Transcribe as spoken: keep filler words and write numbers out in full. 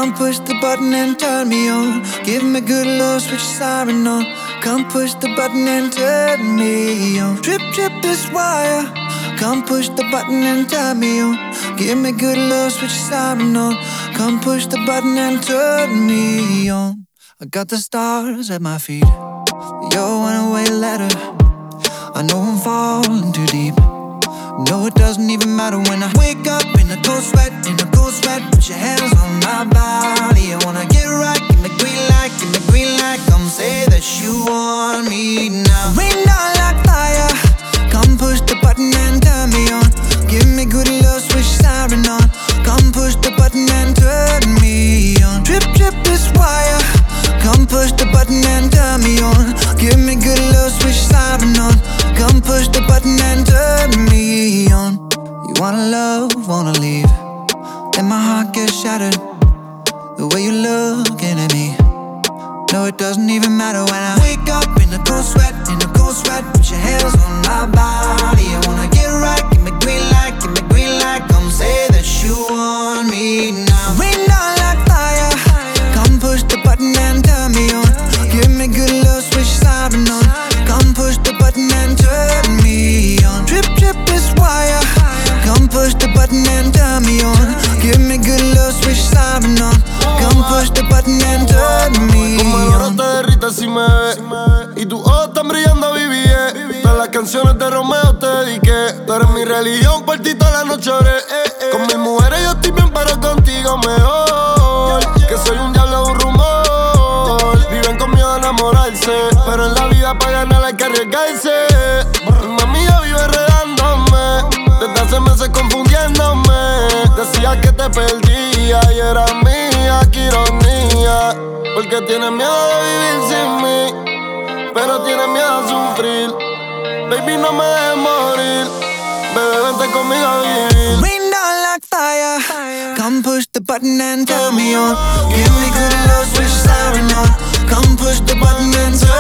Come push the button and turn me on. Give me good love, switch siren on. Come push the button and turn me on. Trip, trip this wire. Come push the button and turn me on. Give me good love, switch siren on. Come push the button and turn me on. I got the stars at my feet. Your one-way letter. I know I'm falling too deep. No, it doesn't even matter when I wake up in a cold sweat, in a cold sweat. Put your hands on my body. I wanna get right, give me green light, give me green light. Come say that you want me now. Rain down like fire. Come push the button and turn me on. Give me good love, switch siren on. Come push the button and turn me on. Trip, trip this wire. Come push the button and turn me on. Give me good love, switch siren on. Come push the button and turn me on. You wanna love, wanna leave. Then my heart gets shattered. The way you're looking at me. No, it doesn't even matter when I wake up in a cold sweat, in a cold sweat. Put your hands on my body. I wanna get right, give me green light, give me green light. Come say that you want me now. Rain down like fire. Come push the button and turn me on. Give me good love, switch siren on. Come push the button and turn me on. Trip, trip this wire. Come push the button and turn me on. Give me good love, switch siren on. Come push the button and turn me on. Como el oro te derrite si me ves y tus ojos están brillando, viví. Todas las canciones de Romeo te dediqué. Tú eres mi religión, por ti toda la noche oré. Con mis mujeres yo estoy bien, pero contigo mejor. Que soy un diablo, un rumor. Viven con miedo a enamorarse, pero en la vida para ganar hay que arriesgarse. Mami, yo vivo enredándome, desde hace meses confundiéndome. Decía que te perdía y era mía, qué ironía. Porque tienes miedo de vivir sin mí, pero tienes miedo a sufrir. Baby, no me dejes morir. Bebé, vente conmigo a vivir. Rain down like fire. Come push the button and turn me on. Give me good love, switch siren on. Come push the button and turn